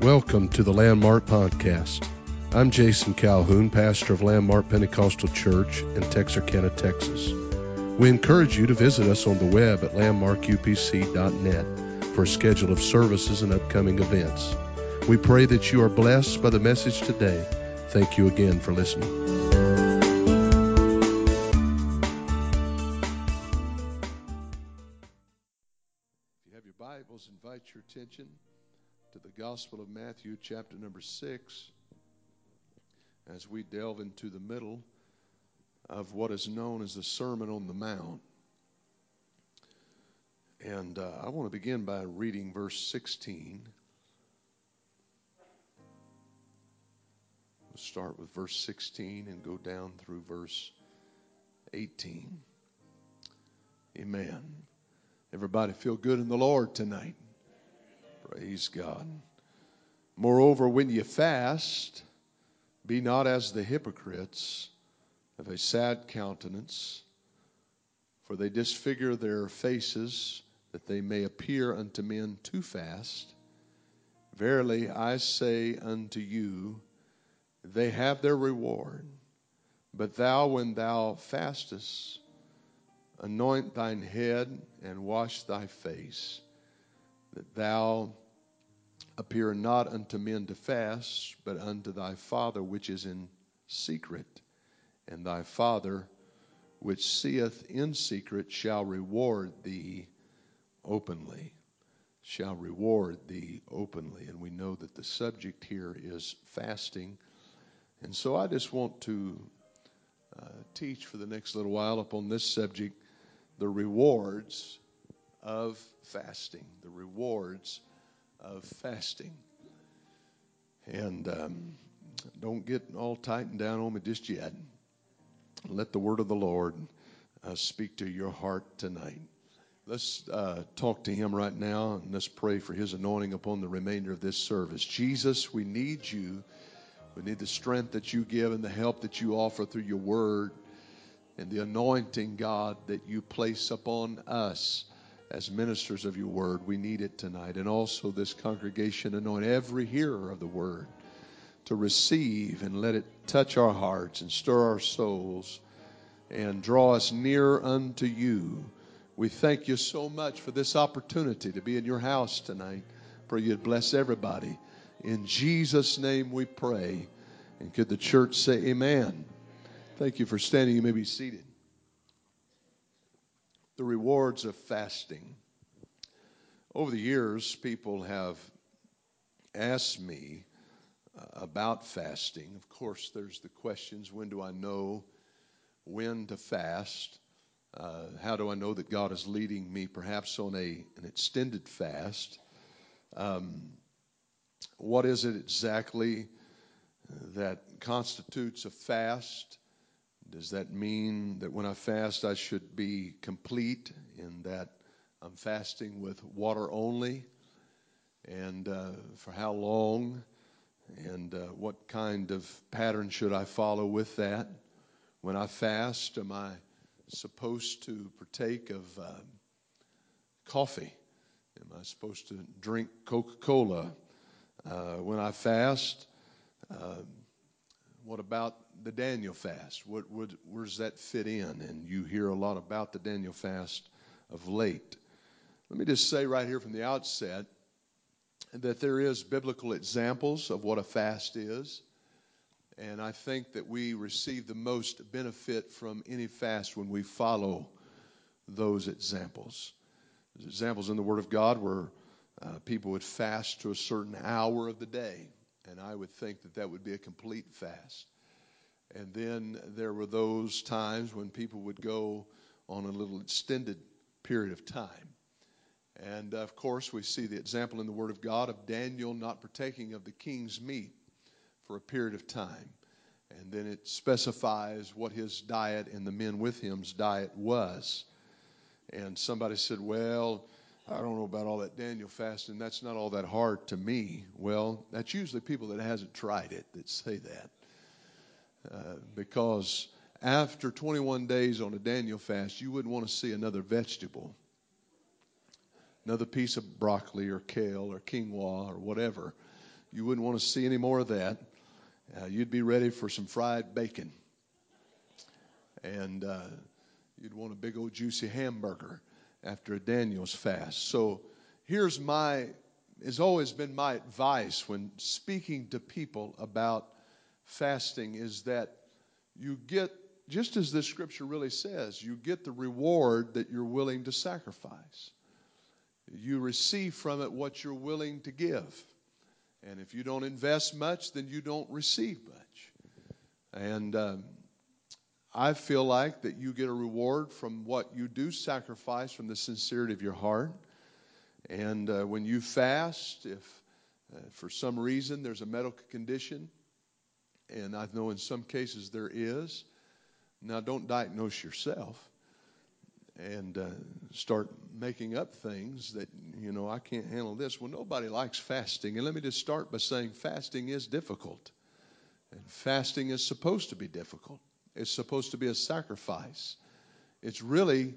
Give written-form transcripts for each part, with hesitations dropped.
Welcome to the Landmark Podcast. I'm Jason Calhoun, pastor of Landmark Pentecostal Church in Texarkana, Texas. We encourage you to visit us on the web at landmarkupc.net for a schedule of services and upcoming events. We pray that you are blessed by the message today. Thank you again for listening. If you have your Bibles, invite your attention to the Gospel of Matthew, chapter number 6, as we delve into the middle of what is known as the Sermon on the Mount. And I want to begin by reading verse 16. We'll start with verse 16 and go down through verse 18. Amen. Everybody feel good in the Lord tonight? Praise God. Moreover, when ye fast, be not as the hypocrites of a sad countenance, for they disfigure their faces, that they may appear unto men to fast. Verily I say unto you, they have their reward. But thou, when thou fastest, anoint thine head and wash thy face, that thou appear not unto men to fast, but unto thy Father which is in secret. And thy Father which seeth in secret shall reward thee openly. Shall reward thee openly. And we know that the subject here is fasting. And so I just want to teach for the next little while upon this subject, the rewards of fasting. The rewards of fasting. And don't get all tightened down on me just yet. Let the word of the Lord speak to your heart tonight. Let's talk to him right now, and let's pray for his anointing upon the remainder of this service. Jesus, we need you. We need the strength that you give and the help that you offer through your word, and the anointing, God, that you place upon us as ministers of your word. We need it tonight. And also this congregation, anoint every hearer of the word to receive, and let it touch our hearts and stir our souls and draw us near unto you. We thank you so much for this opportunity to be in your house tonight. Pray you'd bless everybody. In Jesus' name we pray. And could the church say amen? Thank you for standing. You may be seated. The rewards of fasting. Over the years, people have asked me about fasting. Of course, there's the questions, when do I know when to fast? How do I know that God is leading me perhaps on an extended fast? What is it exactly that constitutes a fast? Does that mean that when I fast I should be complete in that I'm fasting with water only? And for how long? And what kind of pattern should I follow with that? When I fast, am I supposed to partake of coffee? Am I supposed to drink Coca-Cola? When I fast, what about the Daniel fast? Where does that fit in? And you hear a lot about the Daniel fast of late. Let me just say right here from the outset that there is biblical examples of what a fast is. And I think that we receive the most benefit from any fast when we follow those examples. There's examples in the Word of God where people would fast to a certain hour of the day. And I would think that that would be a complete fast. And then there were those times when people would go on a little extended period of time. And of course, we see the example in the Word of God of Daniel not partaking of the king's meat for a period of time. And then it specifies what his diet and the men with him's diet was. And somebody said, well, I don't know about all that Daniel fasting. That's not all that hard to me. Well, that's usually people that hasn't tried it that say that. Because after 21 days on a Daniel fast, you wouldn't want to see another vegetable. Another piece of broccoli or kale or quinoa or whatever. you wouldn't want to see any more of that. You'd be ready for some fried bacon. And you'd want a big old juicy hamburger after a Daniel's fast. So it's always been my advice when speaking to people about fasting is that you get, just as this scripture really says, you get the reward that you're willing to sacrifice. You receive from it what you're willing to give. And if you don't invest much, then you don't receive much. And I feel like that you get a reward from what you do sacrifice from the sincerity of your heart. And when you fast, if for some reason there's a medical condition, and I know in some cases there is, now don't diagnose yourself and start making up things that, I can't handle this. Well, nobody likes fasting. And let me just start by saying fasting is difficult. And fasting is supposed to be difficult. It's supposed to be a sacrifice. It's really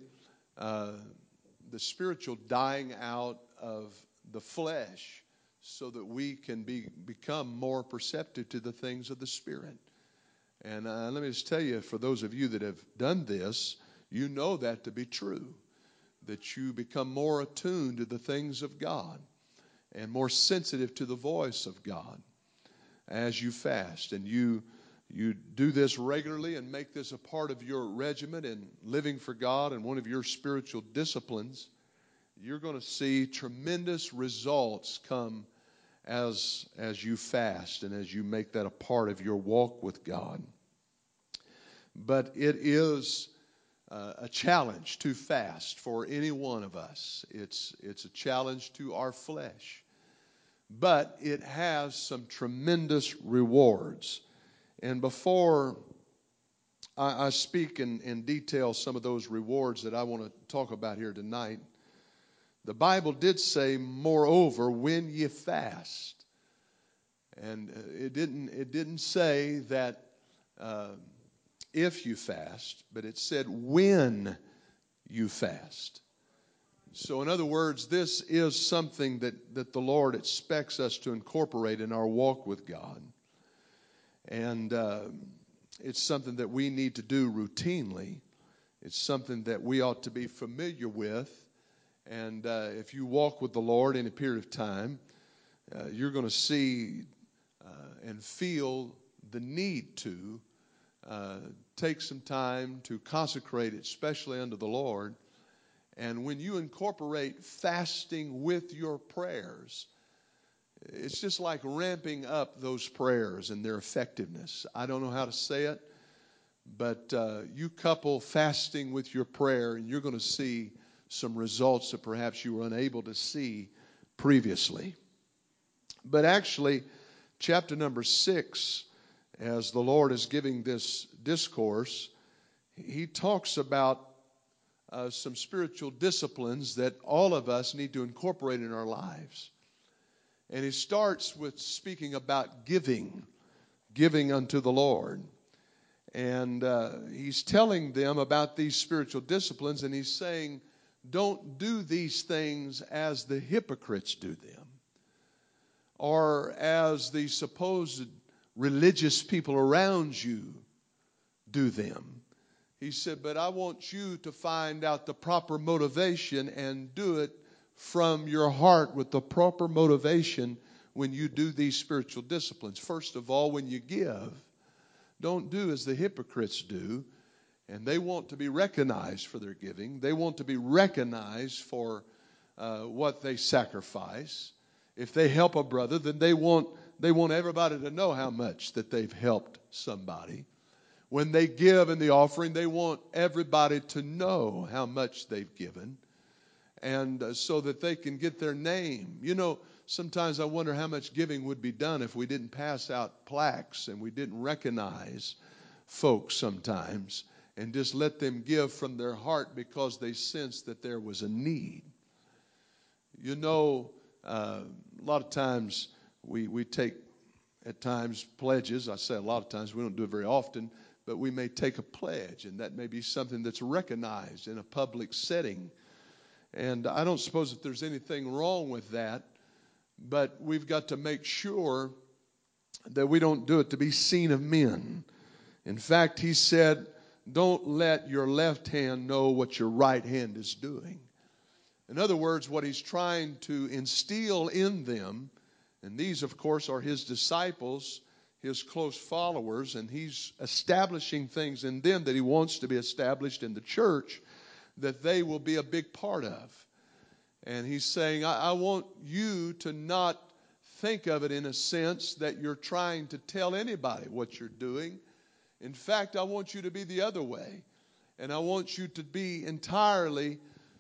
the spiritual dying out of the flesh so that we can become more perceptive to the things of the Spirit. And let me just tell you, for those of you that have done this, you know that to be true, that you become more attuned to the things of God and more sensitive to the voice of God as you fast. And you do this regularly and make this a part of your regimen in living for God and one of your spiritual disciplines. You're going to see tremendous results come as you fast and as you make that a part of your walk with God. But it is a challenge to fast for any one of us. It's a challenge to our flesh. But it has some tremendous rewards. And before I speak in detail some of those rewards that I want to talk about here tonight, the Bible did say, moreover, when ye fast. And it didn't say that if you fast, but it said when you fast. So in other words, this is something that the Lord expects us to incorporate in our walk with God. And it's something that we need to do routinely. It's something that we ought to be familiar with. And if you walk with the Lord in a period of time, you're going to see and feel the need to take some time to consecrate it, especially unto the Lord. And when you incorporate fasting with your prayers, it's just like ramping up those prayers and their effectiveness. I don't know how to say it, but you couple fasting with your prayer, and you're going to see some results that perhaps you were unable to see previously. But actually, chapter number 6, as the Lord is giving this discourse, he talks about some spiritual disciplines that all of us need to incorporate in our lives. And he starts with speaking about giving unto the Lord. And he's telling them about these spiritual disciplines, and he's saying, don't do these things as the hypocrites do them, or as the supposed religious people around you do them. He said, but I want you to find out the proper motivation and do it from your heart with the proper motivation when you do these spiritual disciplines. First of all, when you give, don't do as the hypocrites do. And they want to be recognized for their giving. They want to be recognized for what they sacrifice. If they help a brother, then they want everybody to know how much that they've helped somebody. When they give in the offering, they want everybody to know how much they've given, and so that they can get their name. Sometimes I wonder how much giving would be done if we didn't pass out plaques and we didn't recognize folks sometimes and just let them give from their heart because they sensed that there was a need. A lot of times we take, at times, pledges. I say a lot of times, we don't do it very often, but we may take a pledge, and that may be something that's recognized in a public setting. And I don't suppose that there's anything wrong with that, But we've got to make sure that we don't do it to be seen of men. In fact, he said, don't let your left hand know what your right hand is doing. In other words, what he's trying to instill in them, and these, of course, are his disciples, his close followers, and he's establishing things in them that he wants to be established in the church, that they will be a big part of. And he's saying, I want you to not think of it in a sense that you're trying to tell anybody what you're doing. In fact, I want you to be the other way. And I want you to be entirely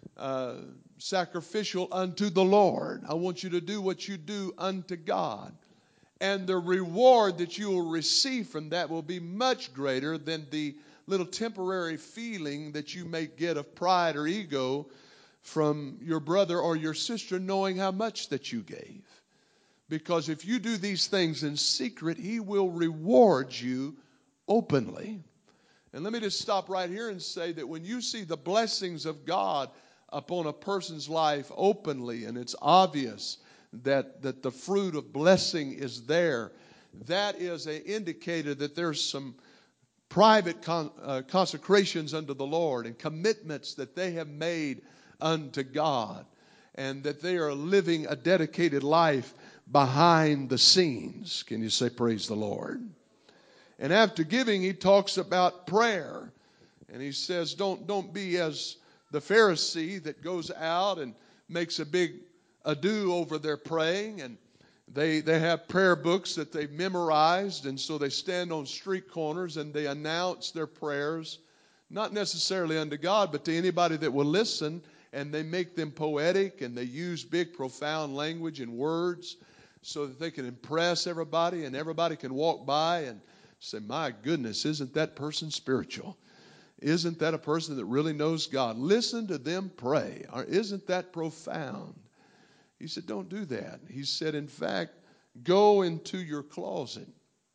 sacrificial unto the Lord. I want you to do what you do unto God. And the reward that you will receive from that will be much greater than the little temporary feeling that you may get of pride or ego from your brother or your sister knowing how much that you gave. Because if you do these things in secret, he will reward you openly. And let me just stop right here and say that when you see the blessings of God upon a person's life openly, and it's obvious that the fruit of blessing is there, that is an indicator that there's some private consecrations unto the Lord and commitments that they have made unto God, and that they are living a dedicated life behind the scenes. Can you say praise the Lord? And after giving, he talks about prayer. And he says, don't be as the Pharisee that goes out and makes a big ado over their praying. And they have prayer books that they've memorized. And so they stand on street corners and they announce their prayers, not necessarily unto God, but to anybody that will listen. And they make them poetic, and they use big, profound language and words so that they can impress everybody, and everybody can walk by and say, my goodness, isn't that person spiritual? Isn't that a person that really knows God? Listen to them pray. Or isn't that profound? He said, don't do that. He said, in fact, go into your closet.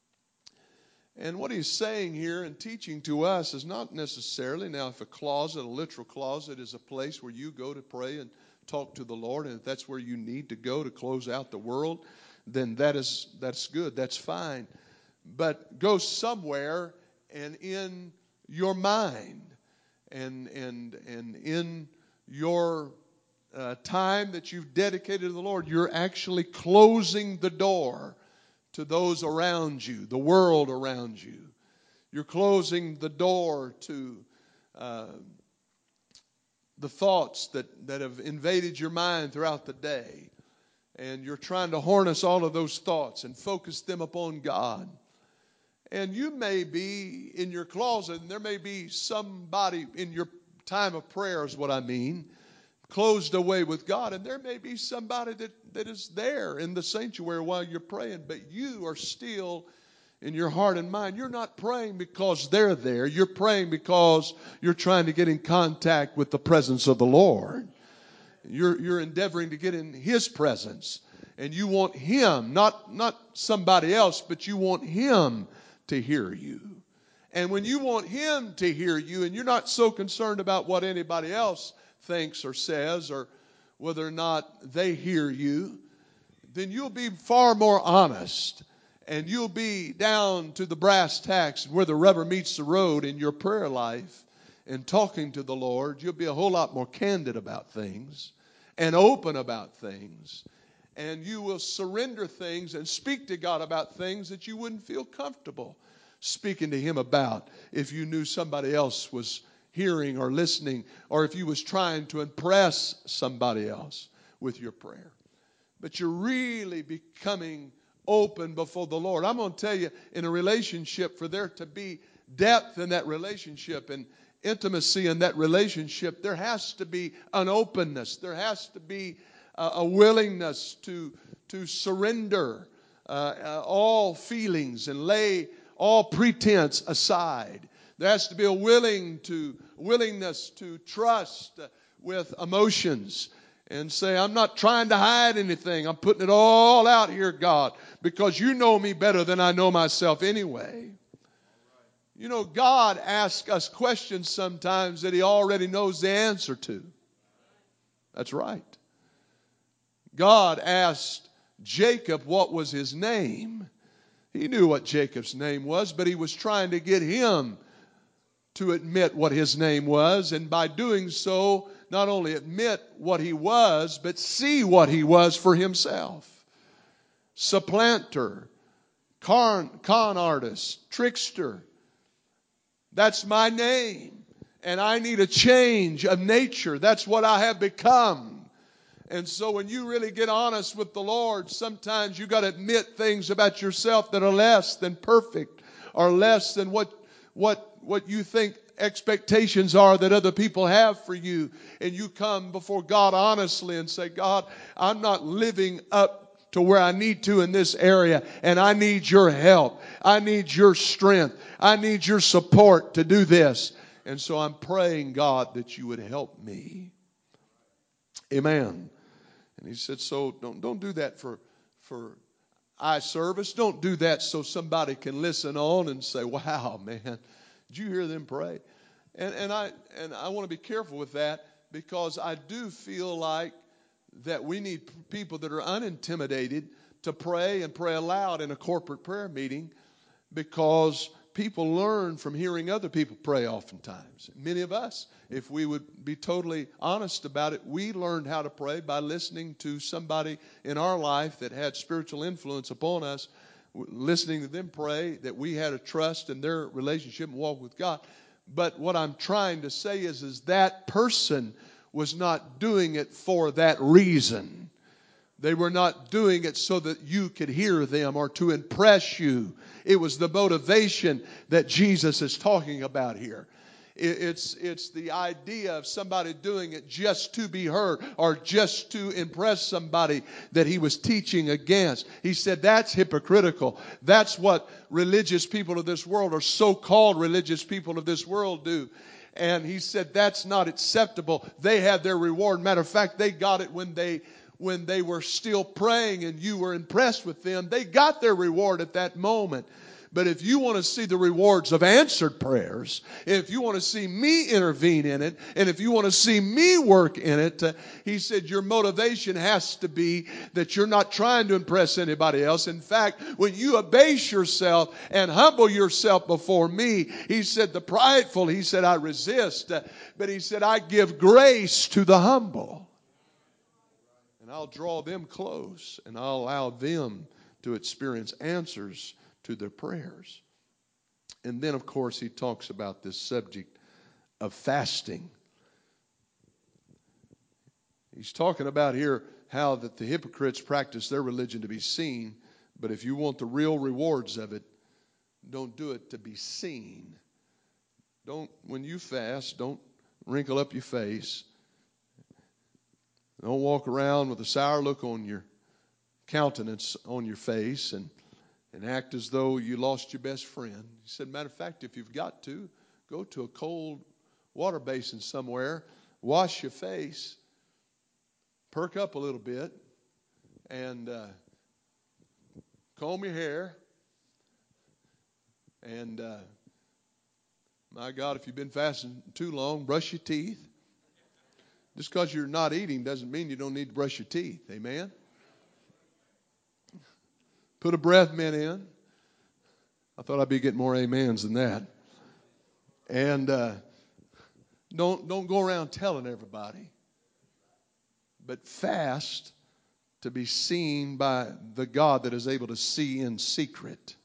And what he's saying here and teaching to us is not necessarily, now if a closet, a literal closet, is a place where you go to pray and talk to the Lord, and if that's where you need to go to close out the world, then that's good, that's fine. But go somewhere and in your mind and in your time that you've dedicated to the Lord, you're actually closing the door to those around you, the world around you. You're closing the door to the thoughts that have invaded your mind throughout the day. And you're trying to harness all of those thoughts and focus them upon God. And you may be in your closet, and there may be somebody in your time of prayer is what I mean, closed away with God. And there may be somebody that is there in the sanctuary while you're praying, but you are still in your heart and mind. You're not praying because they're there. You're praying because you're trying to get in contact with the presence of the Lord. You're endeavoring to get in His presence. And you want Him, not somebody else, but you want Him to hear you. And when you want Him to hear you, and you're not so concerned about what anybody else thinks or says or whether or not they hear you, then you'll be far more honest, and you'll be down to the brass tacks where the rubber meets the road in your prayer life and talking to the Lord. You'll be a whole lot more candid about things and open about things, and you will surrender things and speak to God about things that you wouldn't feel comfortable speaking to Him about if you knew somebody else was hearing or listening, or if you was trying to impress somebody else with your prayer. But you're really becoming open before the Lord. I'm going to tell you, in a relationship, for there to be depth in that relationship and intimacy in that relationship, there has to be an openness. There has to be a willingness to surrender all feelings and lay all pretense aside. There has to be a willingness to trust with emotions and say, I'm not trying to hide anything. I'm putting it all out here, God, because you know me better than I know myself anyway. You know, God asks us questions sometimes that He already knows the answer to. That's right. God asked Jacob what was his name. He knew what Jacob's name was, but he was trying to get him to admit what his name was, and by doing so, not only admit what he was, but see what he was for himself. Supplanter, con artist, trickster. That's my name, and I need a change of nature. That's what I have become. And so when you really get honest with the Lord, sometimes you got to admit things about yourself that are less than perfect, or less than what you think expectations are that other people have for you. And you come before God honestly and say, God, I'm not living up to where I need to in this area, and I need your help. I need your strength. I need your support to do this. And so I'm praying, God, that you would help me. Amen. And he said, so don't do that for eye service. Don't do that so somebody can listen on and say, wow, man, did you hear them pray? And I want to be careful with that, because I do feel like that we need people that are unintimidated to pray and pray aloud in a corporate prayer meeting, because people learn from hearing other people pray oftentimes. Many of us, if we would be totally honest about it, we learned how to pray by listening to somebody in our life that had spiritual influence upon us, listening to them pray, that we had a trust in their relationship and walk with God. But what I'm trying to say is that person was not doing it for that reason. They were not doing it so that you could hear them or to impress you. It was the motivation that Jesus is talking about here. It's the idea of somebody doing it just to be heard or just to impress somebody that he was teaching against. He said that's hypocritical. That's what religious people of this world, or so-called religious people of this world, do. And he said that's not acceptable. They had their reward. Matter of fact, they got it when they were still praying and you were impressed with them. They got their reward at that moment. But if you want to see the rewards of answered prayers, if you want to see me intervene in it, and if you want to see me work in it, he said your motivation has to be that you're not trying to impress anybody else. In fact, when you abase yourself and humble yourself before me, he said the prideful, he said I resist, but he said I give grace to the humble. And I'll draw them close, and I'll allow them to experience answers to their prayers. And then, of course, he talks about this subject of fasting. He's talking about here how that the hypocrites practice their religion to be seen, but if you want the real rewards of it, don't do it to be seen. When you fast, don't wrinkle up your face. Don't walk around with a sour look on your countenance, on your face, and act as though you lost your best friend. He said, matter of fact, if you've got to, go to a cold water basin somewhere, wash your face, perk up a little bit, and comb your hair. And my God, if you've been fasting too long, brush your teeth. Just because you're not eating doesn't mean you don't need to brush your teeth. Amen? Put a breath mint in. I thought I'd be getting more amens than that. And don't go around telling everybody. But fast to be seen by the God that is able to see in secret.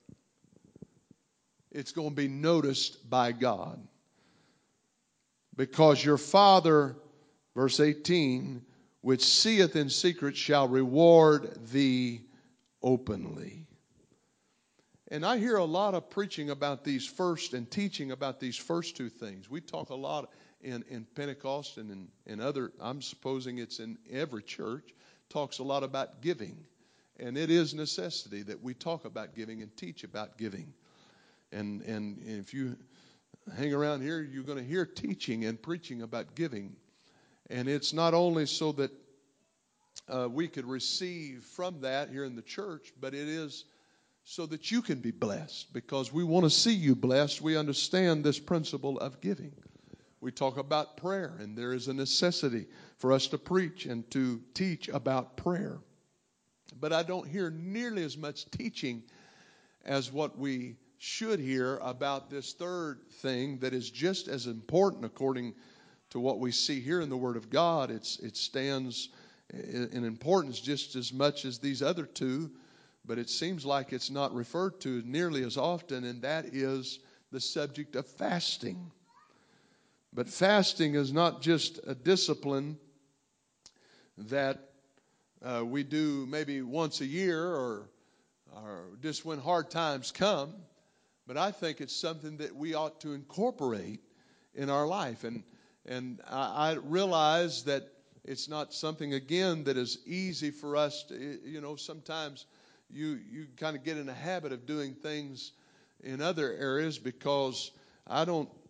It's going to be noticed by God. Because your Father, verse 18, which seeth in secret shall reward thee openly. And I hear a lot of preaching about these first and teaching about these first two things. We talk a lot in Pentecost and in other, I'm supposing it's in every church, talks a lot about giving. And it is necessity that we talk about giving and teach about giving. And if you hang around here, you're going to hear teaching and preaching about giving. And it's not only so that we could receive from that here in the church, but it is so that you can be blessed, because we want to see you blessed. We understand this principle of giving. We talk about prayer, and there is a necessity for us to preach and to teach about prayer. But I don't hear nearly as much teaching as what we should hear about this third thing that is just as important according to what we see here in the Word of God. It stands in importance just as much as these other two, but it seems like it's not referred to nearly as often, and that is the subject of fasting. But fasting is not just a discipline that we do maybe once a year or just when hard times come, but I think it's something that we ought to incorporate in our life. And I realize that it's not something, again, that is easy for us to, sometimes you kind of get in a habit of doing things in other areas because I've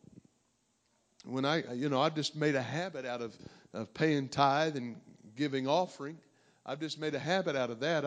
just made a habit out of paying tithe and giving offering. I've just made a habit out of that.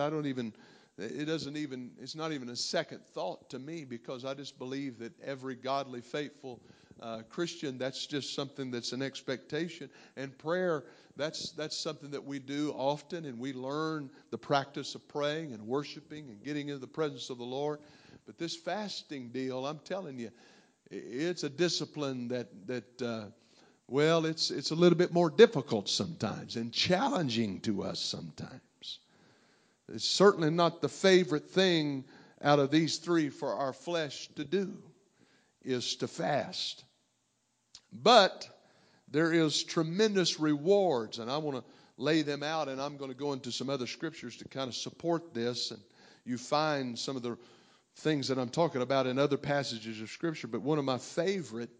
It's not even a second thought to me because I just believe that every godly, faithful Christian, that's just something that's an expectation. And prayer, that's something that we do often, and we learn the practice of praying and worshiping and getting into the presence of the Lord. But this fasting deal, I'm telling you, it's a discipline that it's a little bit more difficult sometimes and challenging to us sometimes. It's certainly not the favorite thing out of these three for our flesh to do, is to fast. But there is tremendous rewards, and I want to lay them out, and I'm going to go into some other scriptures to kind of support this. And you find some of the things that I'm talking about in other passages of Scripture. But one of my favorite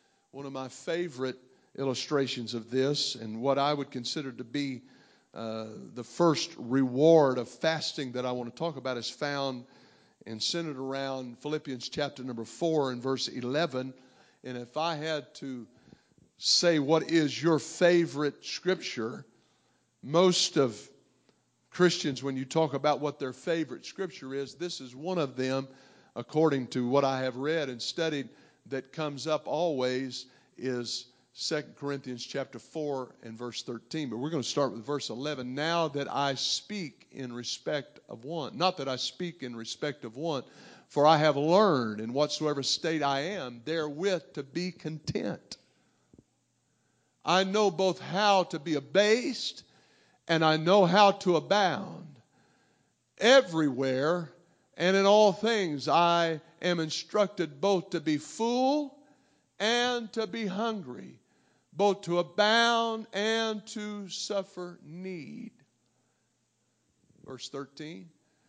illustrations of this, and what I would consider to be the first reward of fasting that I want to talk about, is found and centered around Philippians chapter number 4 and verse 11. And if I had to say what is your favorite scripture, most of Christians, when you talk about what their favorite scripture is, this is one of them, according to what I have read and studied, that comes up always is 2 Corinthians chapter 4 and verse 13. But we're going to start with verse 11. Now that I speak in respect of one, not that I speak in respect of one, for I have learned in whatsoever state I am, therewith to be content. I know both how to be abased and I know how to abound. Everywhere and in all things I am instructed both to be full and to be hungry, both to abound and to suffer need. Verse 13.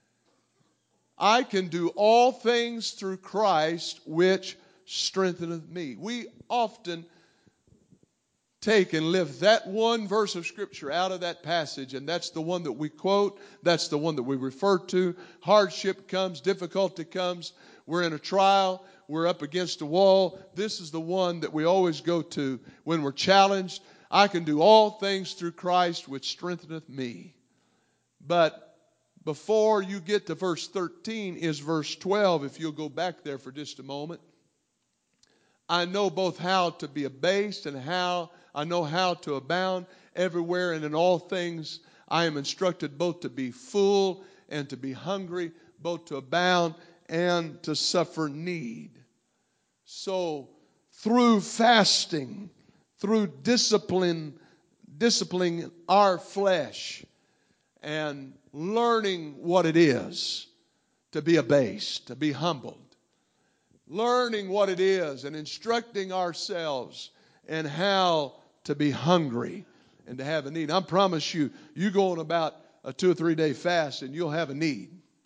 I can do all things through Christ which strengtheneth me. We often take and lift that one verse of Scripture out of that passage, and that's the one that we quote. That's the one that we refer to. Hardship comes, difficulty comes, we're in a trial, we're up against a wall. This is the one that we always go to when we're challenged. I can do all things through Christ which strengtheneth me. But before you get to verse 13 is verse 12, if you'll go back there for just a moment. I know both how to be abased and I know how to abound. Everywhere and in all things I am instructed both to be full and to be hungry, both to abound and to suffer need. So through fasting, through disciplining our flesh and learning what it is to be abased, to be humbled, learning what it is and instructing ourselves in how to be hungry and to have a need. I promise you, you go on about a 2 or 3 day fast and you'll have a need.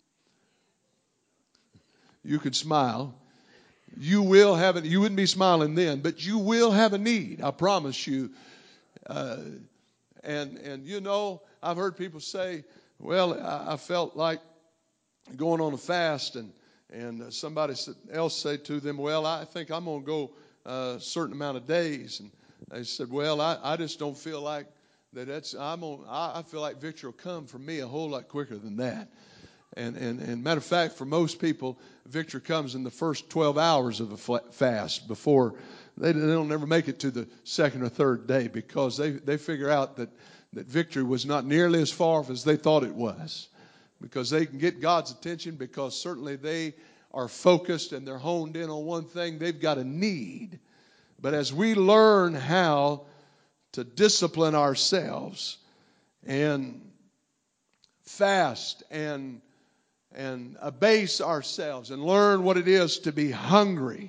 You could smile. You will have it. You wouldn't be smiling then, but you will have a need. I promise you. And I've heard people say, well, I felt like going on a fast, and somebody else say to them, well, I think I'm going to go a certain amount of days. And they said, well, I just don't feel like I feel like victory will come for me a whole lot quicker than that. And matter of fact, for most people, victory comes in the first 12 hours of a fast before they don't never make it to the second or third day, because they figure out that victory was not nearly as far as they thought it was, because they can get God's attention, because certainly they are focused and they're honed in on one thing. They've got a need. But as we learn how to discipline ourselves and fast and abase ourselves and learn what it is to be hungry,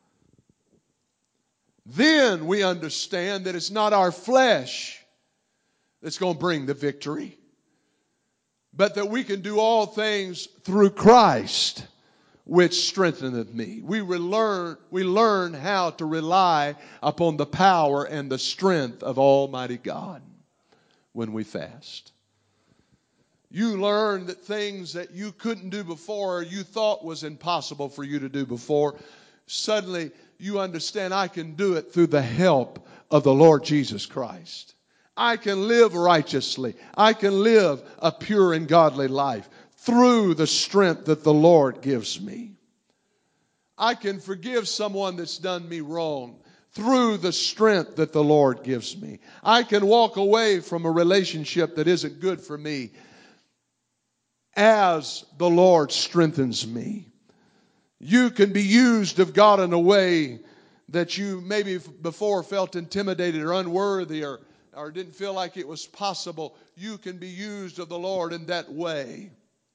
then we understand that it's not our flesh that's going to bring the victory, but that we can do all things through Christ, which strengtheneth me. We learn how to rely upon the power and the strength of Almighty God when we fast. You learn that things that you couldn't do before, or you thought was impossible for you to do before, suddenly you understand, I can do it through the help of the Lord Jesus Christ. I can live righteously. I can live a pure and godly life through the strength that the Lord gives me. I can forgive someone that's done me wrong through the strength that the Lord gives me. I can walk away from a relationship that isn't good for me as the Lord strengthens me. You can be used of God in a way that you maybe before felt intimidated or unworthy or didn't feel like it was possible. You can be used of the Lord in that way.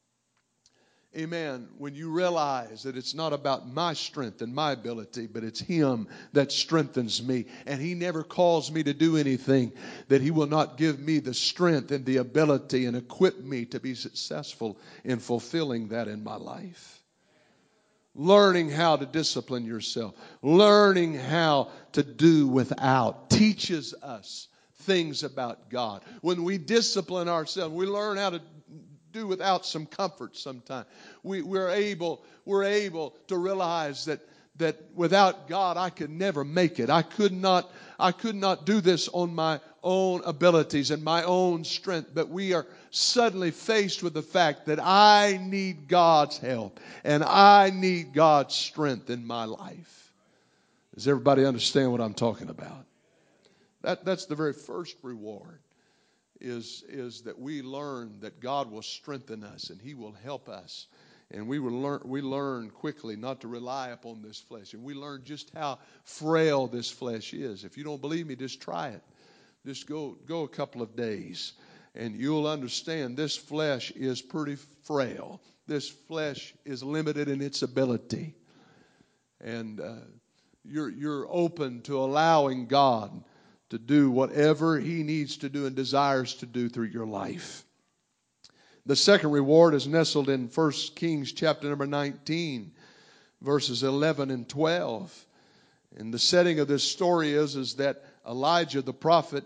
Amen. When you realize that it's not about my strength and my ability, but it's Him that strengthens me. And He never calls me to do anything that He will not give me the strength and the ability and equip me to be successful in fulfilling that in my life. Learning how to discipline yourself. Learning how to do without teaches us things about God. When we discipline ourselves, we learn how to do without some comfort sometimes. We're able to realize that without God I could never make it. I could not do this on my own abilities and my own strength. But we are suddenly faced with the fact that I need God's help and I need God's strength in my life. Does everybody understand what I'm talking about? That's the very first reward, is that we learn that God will strengthen us and He will help us. And we learn quickly not to rely upon this flesh. And we learn just how frail this flesh is. If you don't believe me, just try it. Just go a couple of days and you'll understand this flesh is pretty frail. This flesh is limited in its ability. And you're open to allowing God to do whatever He needs to do and desires to do through your life. The second reward is nestled in 1 Kings chapter number 19, verses 11 and 12. And the setting of this story is that Elijah the prophet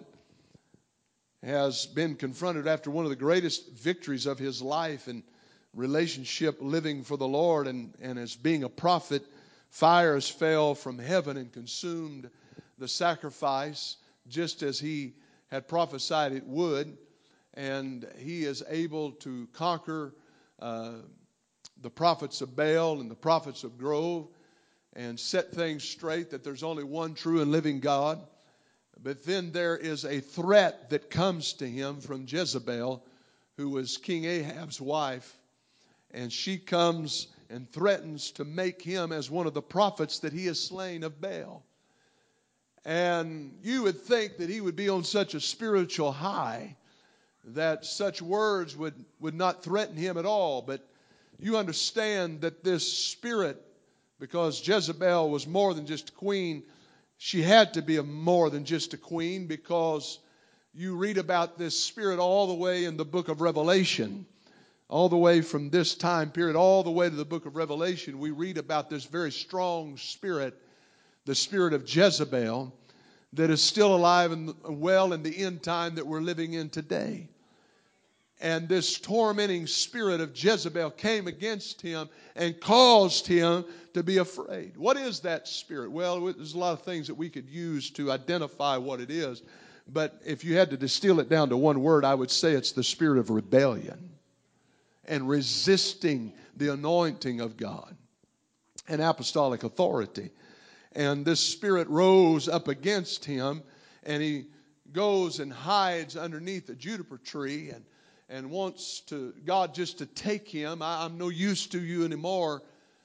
has been confronted after one of the greatest victories of his life in relationship living for the Lord, and as being a prophet, fires fell from heaven and consumed the sacrifice just as he had prophesied it would. And he is able to conquer the prophets of Baal and the prophets of Grove and set things straight that there's only one true and living God. But then there is a threat that comes to him from Jezebel, who was King Ahab's wife. And she comes and threatens to make him as one of the prophets that he has slain of Baal. And you would think that he would be on such a spiritual high that such words would not threaten him at all. But you understand that this spirit, because Jezebel was more than just a queen, she had to be more than just a queen, because you read about this spirit all the way in the book of Revelation. All the way from this time period, all the way to the book of Revelation, we read about this very strong spirit, the spirit of Jezebel, that is still alive and well in the end time that we're living in today. And this tormenting spirit of Jezebel came against him and caused him to be afraid. What is that spirit? Well, there's a lot of things that we could use to identify what it is. But if you had to distill it down to one word, I would say it's the spirit of rebellion and resisting the anointing of God and apostolic authority. And this spirit rose up against him, and he goes and hides underneath a juniper tree, and wants God just to take him. I'm no use to you anymore.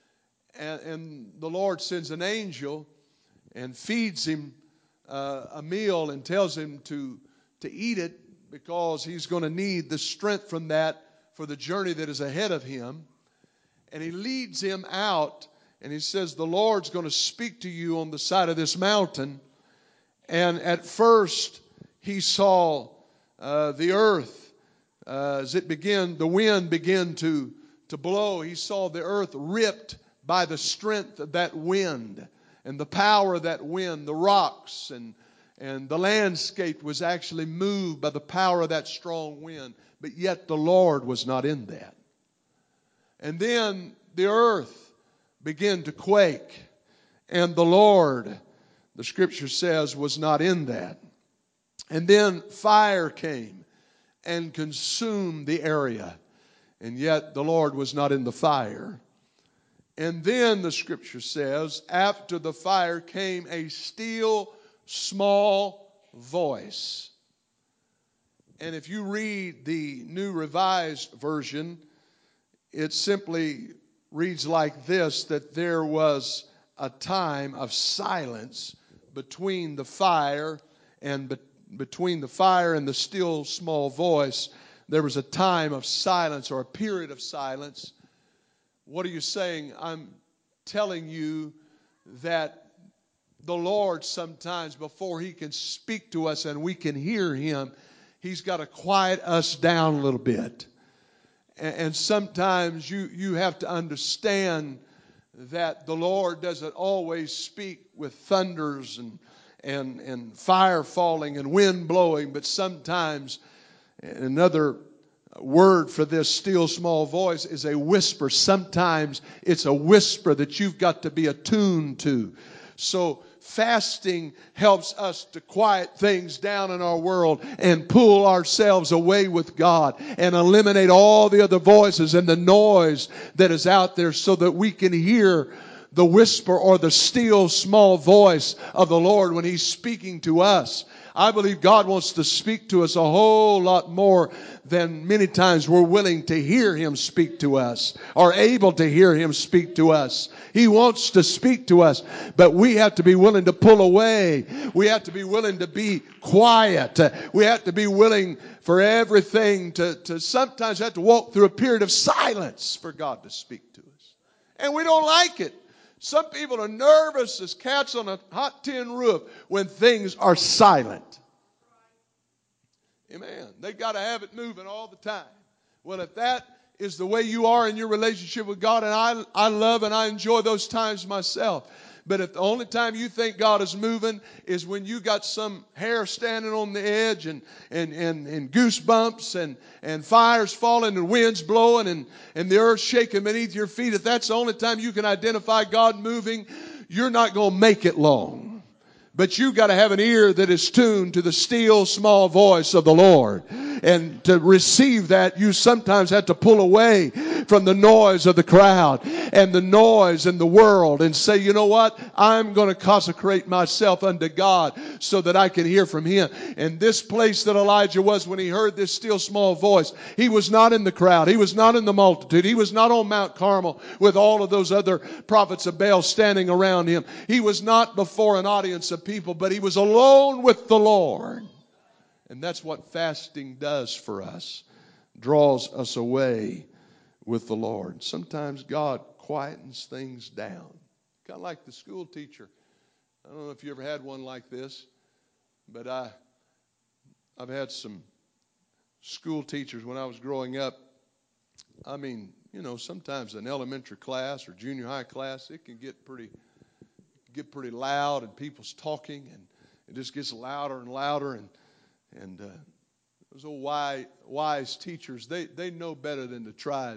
And the Lord sends an angel and feeds him a meal and tells him to eat it, because he's going to need the strength from that for the journey that is ahead of him. And he leads him out, and he says, the Lord's going to speak to you on the side of this mountain. And at first he saw the earth as the wind began to blow. He saw the earth ripped by the strength of that wind and the power of that wind. The rocks and the landscape was actually moved by the power of that strong wind. But yet the Lord was not in that. And then the earth began to quake. And the Lord, the scripture says, was not in that. And then fire came and consumed the area. And yet the Lord was not in the fire. And then the scripture says, after the fire came a still small voice. And if you read the New Revised Version, it simply reads like this, that there was a time of silence between the fire and between the fire and the still small voice. There was a time of silence, or a period of silence. What are you saying? I'm telling you that the Lord sometimes, before he can speak to us and we can hear him, he's got to quiet us down a little bit. And sometimes you have to understand that the Lord doesn't always speak with thunders and fire falling and wind blowing, but sometimes another word for this still small voice is a whisper. Sometimes it's a whisper that you've got to be attuned to. So fasting helps us to quiet things down in our world and pull ourselves away with God and eliminate all the other voices and the noise that is out there, so that we can hear the whisper or the still small voice of the Lord when he's speaking to us. I believe God wants to speak to us a whole lot more than many times we're willing to hear him speak to us or able to hear him speak to us. He wants to speak to us, but we have to be willing to pull away. We have to be willing to be quiet. We have to be willing for everything to sometimes have to walk through a period of silence for God to speak to us. And we don't like it. Some people are nervous as cats on a hot tin roof when things are silent. Amen. They got to have it moving all the time. Well, if that is the way you are in your relationship with God, and I love and I enjoy those times myself. But if the only time you think God is moving is when you got some hair standing on the edge and goosebumps and fires falling and winds blowing and the earth shaking beneath your feet, if that's the only time you can identify God moving, you're not going to make it long. But you've got to have an ear that is tuned to the still small voice of the Lord. And to receive that, you sometimes have to pull away from the noise of the crowd and the noise in the world and say, you know what? I'm going to consecrate myself unto God so that I can hear from him. And this place that Elijah was when he heard this still small voice, he was not in the crowd. He was not in the multitude. He was not on Mount Carmel with all of those other prophets of Baal standing around him. He was not before an audience of people, but he was alone with the Lord. And that's what fasting does for us. Draws us away with the Lord. Sometimes God quietens things down. Kind of like the school teacher. I don't know if you ever had one like this, but I've had some school teachers when I was growing up. I mean, you know, sometimes an elementary class or junior high class, it can get pretty loud and people's talking, and it just gets louder and louder. And those old wise teachers, they know better than to try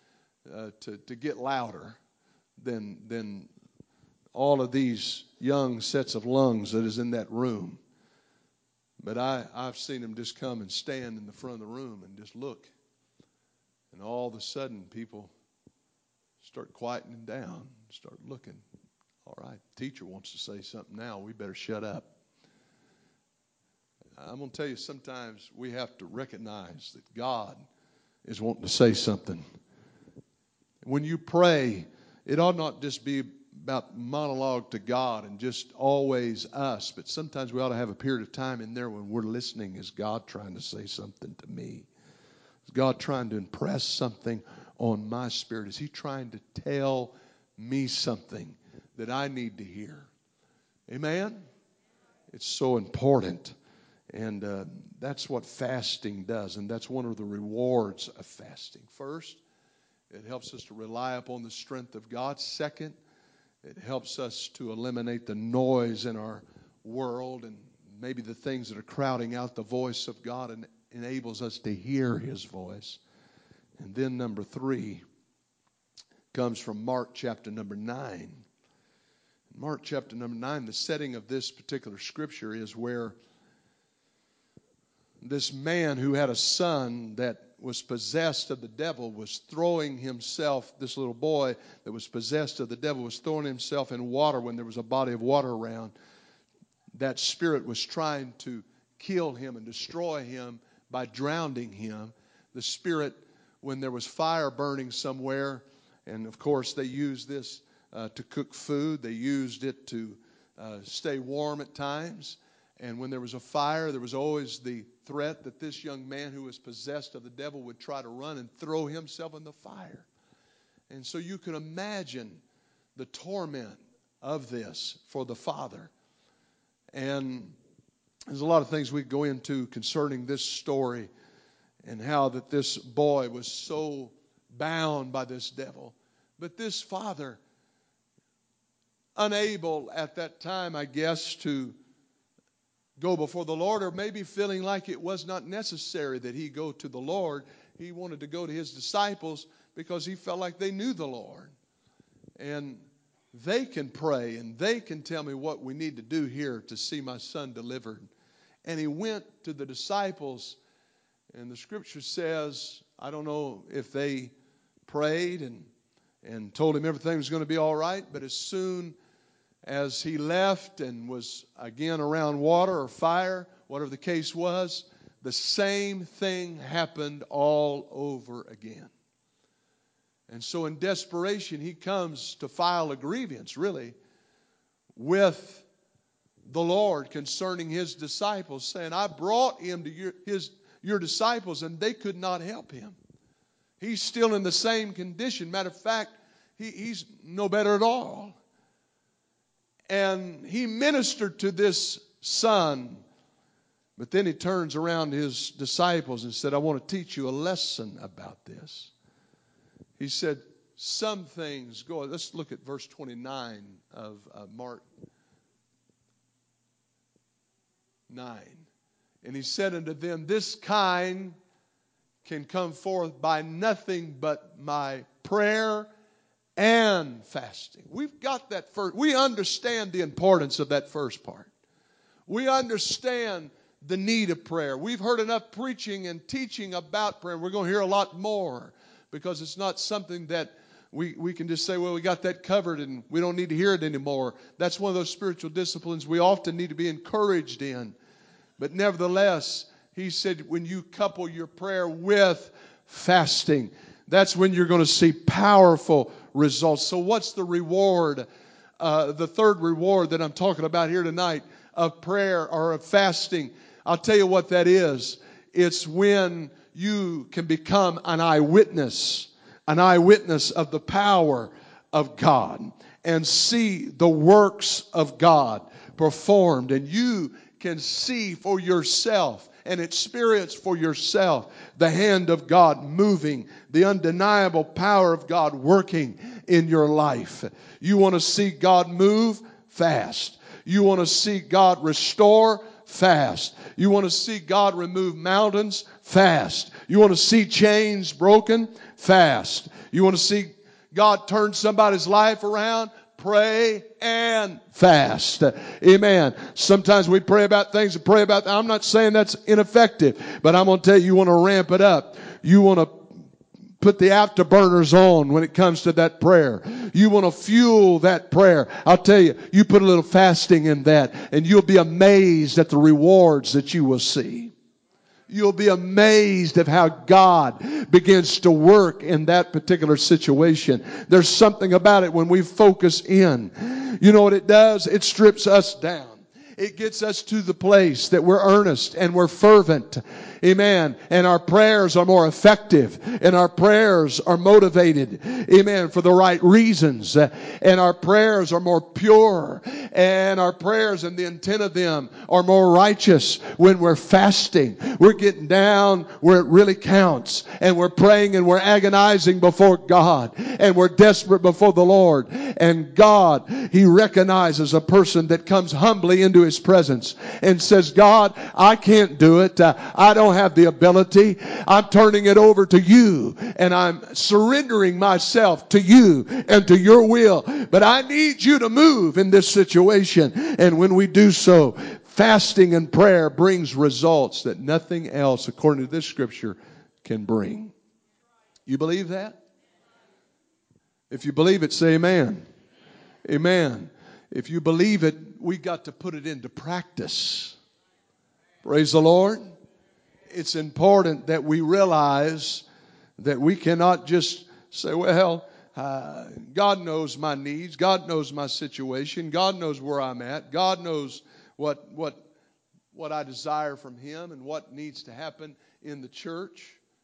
to get louder than all of these young sets of lungs that is in that room. But I've seen them just come and stand in the front of the room and just look. And all of a sudden, people start quietening down, start looking. All right, the teacher wants to say something now. We better shut up. I'm going to tell you, sometimes we have to recognize that God is wanting to say something. When you pray, it ought not just be about monologue to God and just always us, but sometimes we ought to have a period of time in there when we're listening. Is God trying to say something to me? Is God trying to impress something on my spirit? Is He trying to tell me something that I need to hear? Amen? It's so important. And that's what fasting does, and that's one of the rewards of fasting. First, it helps us to rely upon the strength of God. Second, it helps us to eliminate the noise in our world and maybe the things that are crowding out the voice of God, and enables us to hear His voice. And then number 3 comes from Mark chapter number 9. Mark chapter number 9, the setting of this particular scripture is where this man who had a son that was possessed of the devil was throwing himself, this little boy that was possessed of the devil was throwing himself in water when there was a body of water around. That spirit was trying to kill him and destroy him by drowning him. The spirit, when there was fire burning somewhere, and of course they used this to cook food, they used it to stay warm at times. And when there was a fire, there was always the threat that this young man who was possessed of the devil would try to run and throw himself in the fire. And so you can imagine the torment of this for the father. And there's a lot of things we go into concerning this story and how that this boy was so bound by this devil. But this father, unable at that time, I guess, to go before the Lord, or maybe feeling like it was not necessary that he go to the Lord. He wanted to go to his disciples because he felt like they knew the Lord. And they can pray and they can tell me what we need to do here to see my son delivered. And he went to the disciples, and the scripture says, I don't know if they prayed and told him everything was going to be all right, but as soon as he left and was again around water or fire, whatever the case was, the same thing happened all over again. And so in desperation, he comes to file a grievance, really, with the Lord concerning his disciples, saying, I brought him to your disciples, and they could not help him. He's still in the same condition. Matter of fact, he's no better at all. And he ministered to this son. But then he turns around to his disciples and said, I want to teach you a lesson about this. He said, some things go. Let's look at verse 29 of Mark 9. And he said unto them, this kind can come forth by nothing but my prayer and fasting. We've got that first. We understand the importance of that first part. We understand the need of prayer. We've heard enough preaching and teaching about prayer. We're going to hear a lot more, because it's not something that we can just say, well, we got that covered and we don't need to hear it anymore. That's one of those spiritual disciplines we often need to be encouraged in. But nevertheless, he said, when you couple your prayer with fasting, that's when you're going to see powerful results. So what's the reward? The third reward that I'm talking about here tonight of prayer or of fasting. I'll tell you what that is. It's when you can become an eyewitness of the power of God and see the works of God performed. And you can see for yourself and experience for yourself the hand of God moving, the undeniable power of God working in your life. You want to see God move? Fast. You want to see God restore? Fast. You want to see God remove mountains? Fast. You want to see chains broken? Fast. You want to see God turn somebody's life around? Pray and fast. Amen. Sometimes we pray about things and pray about. I'm not saying that's ineffective, but I'm going to tell you, you want to ramp it up. You want to put the afterburners on when it comes to that prayer. You want to fuel that prayer. I'll tell you, you put a little fasting in that, and you'll be amazed at the rewards that you will see. You'll be amazed at how God begins to work in that particular situation. There's something about it when we focus in. You know what it does? It strips us down. It gets us to the place that we're earnest and we're fervent. Amen. And our prayers are more effective. And our prayers are motivated. Amen. For the right reasons. And our prayers are more pure. And our prayers and the intent of them are more righteous when we're fasting. We're getting down where it really counts. And we're praying and we're agonizing before God. And we're desperate before the Lord. And God, He recognizes a person that comes humbly into His presence and says, God, I can't do it. I don't have the ability. I'm turning it over to you, and I'm surrendering myself to you and to your will. But I need you to move in this situation. And when we do so, fasting and prayer brings results that nothing else, according to this scripture, can bring. You believe that? If you believe it, say amen. Amen. If you believe it, we got to put it into practice. Praise the Lord. It's important that we realize that we cannot just say, well, God knows my needs. God knows my situation. God knows where I'm at. God knows what I desire from Him and what needs to happen in the church.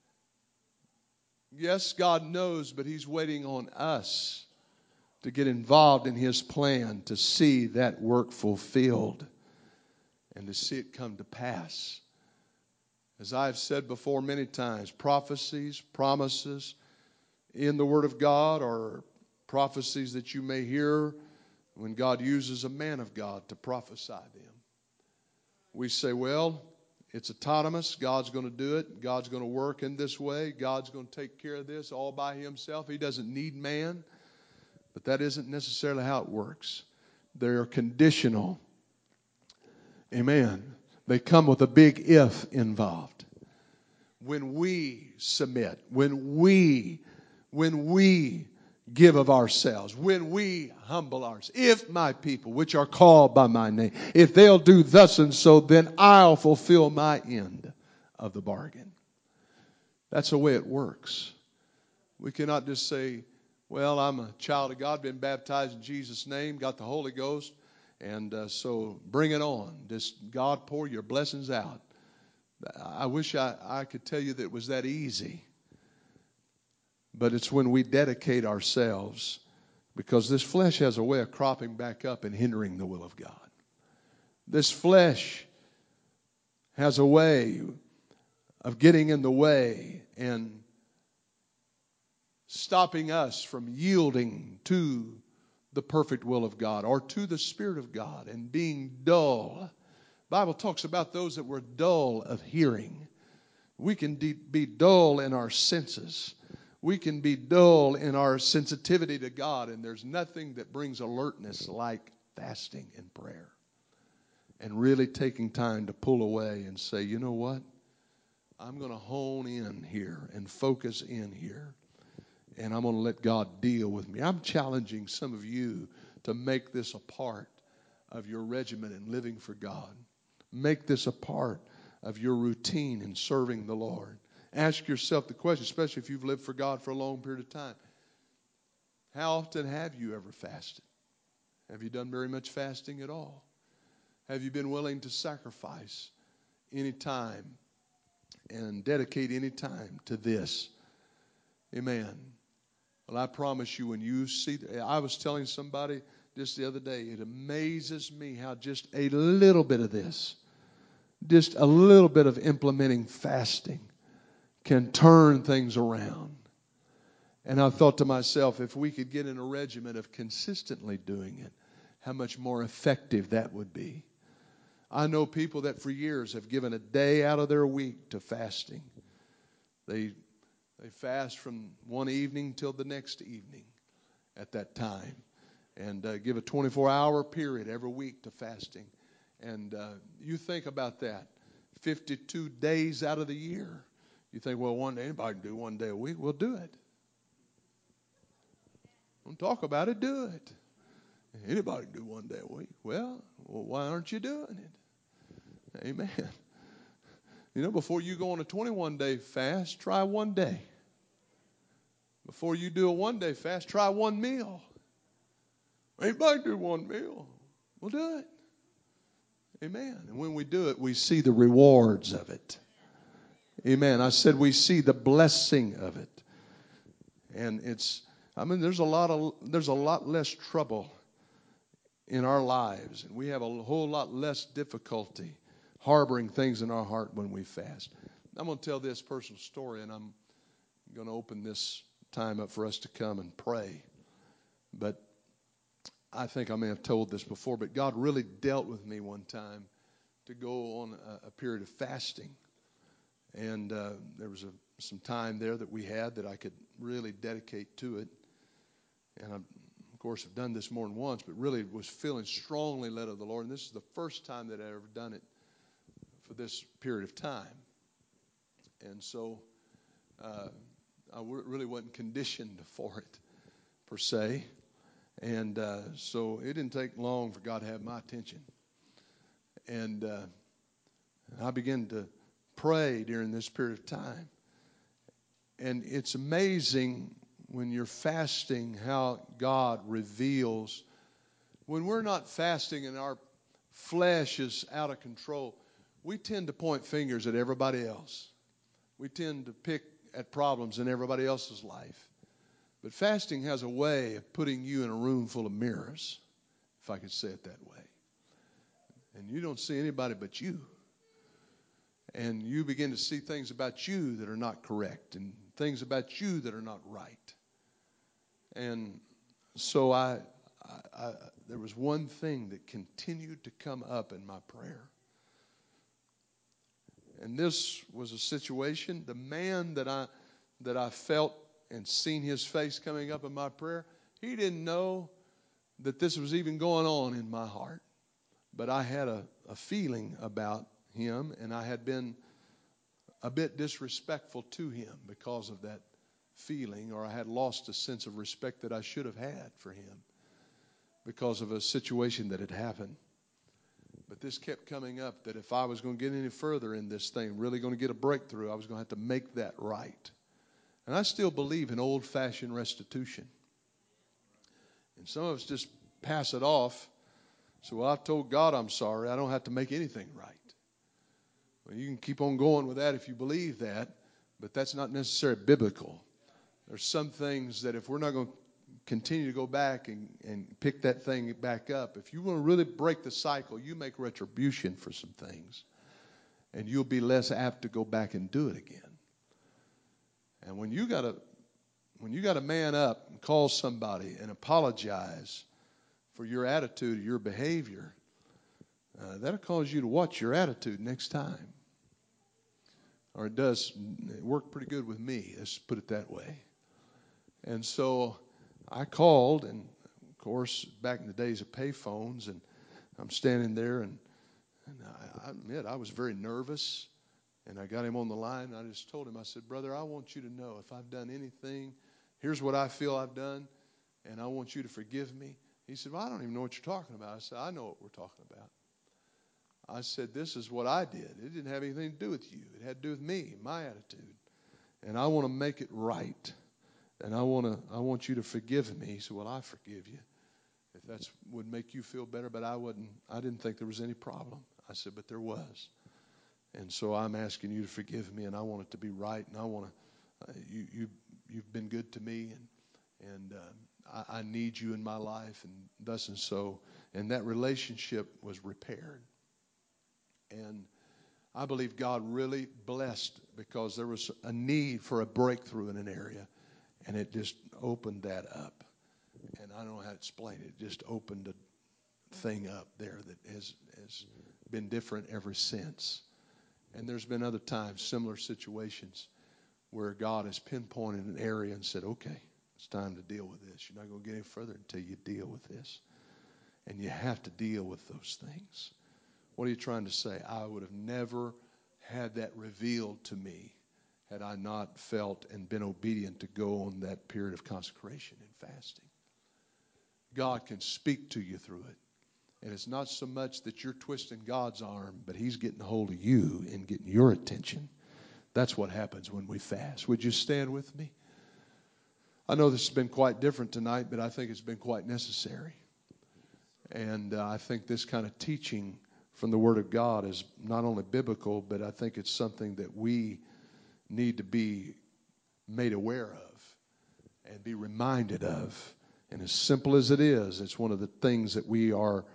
Yes, God knows, but He's waiting on us to get involved in His plan to see that work fulfilled and to see it come to pass. As I've said before many times, prophecies, promises in the Word of God are prophecies that you may hear when God uses a man of God to prophesy them. We say, well, it's autonomous. God's going to do it. God's going to work in this way. God's going to take care of this all by Himself. He doesn't need man. But that isn't necessarily how it works. They're conditional. Amen. They come with a big if involved. When we submit, when we give of ourselves, when we humble ourselves, if my people, which are called by my name, if they'll do thus and so, then I'll fulfill my end of the bargain. That's the way it works. We cannot just say, well, I'm a child of God, been baptized in Jesus' name, got the Holy Ghost, and so bring it on. Just God, pour your blessings out. I wish I could tell you that it was that easy. But it's when we dedicate ourselves, because this flesh has a way of cropping back up and hindering the will of God. This flesh has a way of getting in the way and stopping us from yielding to the perfect will of God or to the Spirit of God and being dull. The Bible talks about those that were dull of hearing. We can be dull in our senses. We can be dull in our sensitivity to God, and there's nothing that brings alertness like fasting and prayer and really taking time to pull away and say, you know what? I'm going to hone in here and focus in here. And I'm going to let God deal with me. I'm challenging some of you to make this a part of your regimen in living for God. Make this a part of your routine in serving the Lord. Ask yourself the question, especially if you've lived for God for a long period of time. How often have you ever fasted? Have you done very much fasting at all? Have you been willing to sacrifice any time and dedicate any time to this? Amen. Well, I promise you, when you see, I was telling somebody just the other day, it amazes me how just a little bit of this, just a little bit of implementing fasting can turn things around. And I thought to myself, if we could get in a regimen of consistently doing it, how much more effective that would be. I know people that for years have given a day out of their week to fasting. They fast from one evening till the next evening at that time. And give a 24-hour period every week to fasting. And you think about that. 52 days out of the year. You think, well, anybody can do one day a week. We'll do it. Don't talk about it, do it. Anybody can do one day a week. Well, why aren't you doing it? Amen. You know, before you go on a 21-day fast, try one day. Before you do a one-day fast, try one meal. Anybody do one meal? We'll do it. Amen. And when we do it, we see the rewards of it. Amen. I said we see the blessing of it. And there's a lot less trouble in our lives. And we have a whole lot less difficulty harboring things in our heart when we fast. I'm going to tell this personal story, and I'm going to open this time up for us to come and pray. But I think I may have told this before, but God really dealt with me one time to go on a period of fasting. And there was some time there that we had that I could really dedicate to it. And I, of course, have done this more than once, but really was feeling strongly led of the Lord. And this is the first time that I've ever done it for this period of time. And so I really wasn't conditioned for it, per se. And so it didn't take long for God to have my attention. And I began to pray during this period of time. And it's amazing when you're fasting how God reveals. When we're not fasting and our flesh is out of control, we tend to point fingers at everybody else. We tend to pick at problems in everybody else's life. But fasting has a way of putting you in a room full of mirrors, if I could say it that way. And you don't see anybody but you. And you begin to see things about you that are not correct and things about you that are not right. And so there was one thing that continued to come up in my prayer. And this was a situation, the man that I felt and seen his face coming up in my prayer, he didn't know that this was even going on in my heart. But I had a feeling about him, and I had been a bit disrespectful to him because of that feeling, or I had lost a sense of respect that I should have had for him because of a situation that had happened. But this kept coming up that if I was going to get any further in this thing, really going to get a breakthrough, I was going to have to make that right. And I still believe in old-fashioned restitution. And some of us just pass it off. So, well, I've told God I'm sorry. I don't have to make anything right. Well, you can keep on going with that if you believe that, but that's not necessarily biblical. There's some things that if we're not going to continue to go back and pick that thing back up, if you want to really break the cycle, you make retribution for some things, and you'll be less apt to go back and do it again. And when you got to man up and call somebody and apologize for your attitude or your behavior, that'll cause you to watch your attitude next time. Or it worked pretty good with me, let's put it that way. And so I called, and of course, back in the days of payphones, and I'm standing there, and I admit I was very nervous. And I got him on the line, and I just told him, I said, brother, I want you to know if I've done anything, here's what I feel I've done, and I want you to forgive me. He said, well, I don't even know what you're talking about. I said, I know what we're talking about. I said, this is what I did. It didn't have anything to do with you. It had to do with me, my attitude. And I want to make it right. And I want you to forgive me. He said, well, I forgive you if that would make you feel better. But I didn't think there was any problem. I said, but there was. And so I'm asking you to forgive me, and I want it to be right, and I want to. You've been good to me, and I need you in my life, and thus and so. And that relationship was repaired, and I believe God really blessed because there was a need for a breakthrough in an area, and it just opened that up. And I don't know how to explain it. It just opened a thing up there that has been different ever since. And there's been other times, similar situations, where God has pinpointed an area and said, okay, it's time to deal with this. You're not going to get any further until you deal with this. And you have to deal with those things. What are you trying to say? I would have never had that revealed to me had I not felt and been obedient to go on that period of consecration and fasting. God can speak to you through it. And it's not so much that you're twisting God's arm, but He's getting a hold of you and getting your attention. That's what happens when we fast. Would you stand with me? I know this has been quite different tonight, but I think it's been quite necessary. And I think this kind of teaching from the Word of God is not only biblical, but I think it's something that we need to be made aware of and be reminded of. And as simple as it is, it's one of the things that we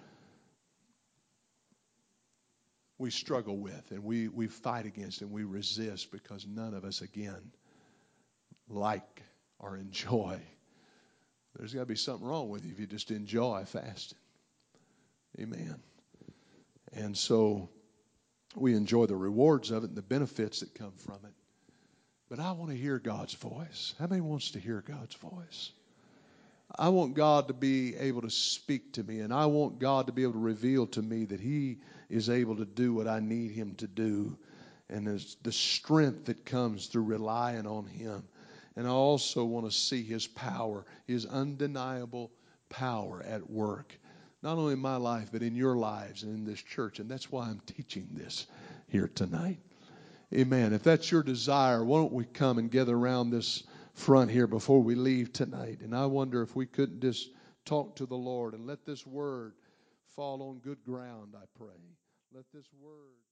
struggle with and we fight against and we resist, because none of us, again, like or enjoy. There's got to be something wrong with you if you just enjoy fasting. Amen. And so we enjoy the rewards of it and the benefits that come from it. But I want to hear God's voice. How many wants to hear God's voice? I want God to be able to speak to me, and I want God to be able to reveal to me that He is able to do what I need Him to do. And there's the strength that comes through relying on Him. And I also want to see His power, His undeniable power at work, not only in my life, but in your lives and in this church. And that's why I'm teaching this here tonight. Amen. If that's your desire, why don't we come and gather around this front here before we leave tonight? And I wonder if we couldn't just talk to the Lord and let this word fall on good ground, I pray. Let this word...